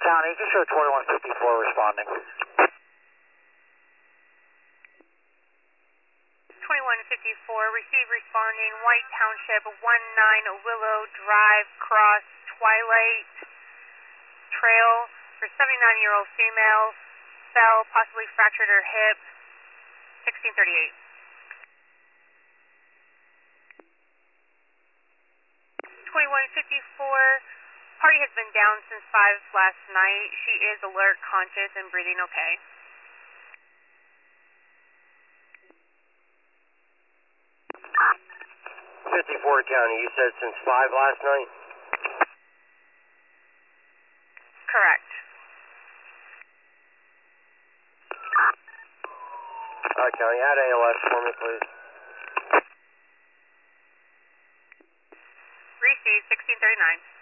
County, you can show 2154 responding. 2154, receive responding, White Township, 19 Willow Drive, Cross, Twilight Trail, for 79-year-old female, fell, possibly fractured her hip, 1638. 2154, party has been down since 5 last night. She is alert, conscious, and breathing okay. Fifty-four County, you said since 5 last night? Correct. Alright, County, add ALS for me, please. Receive 1639.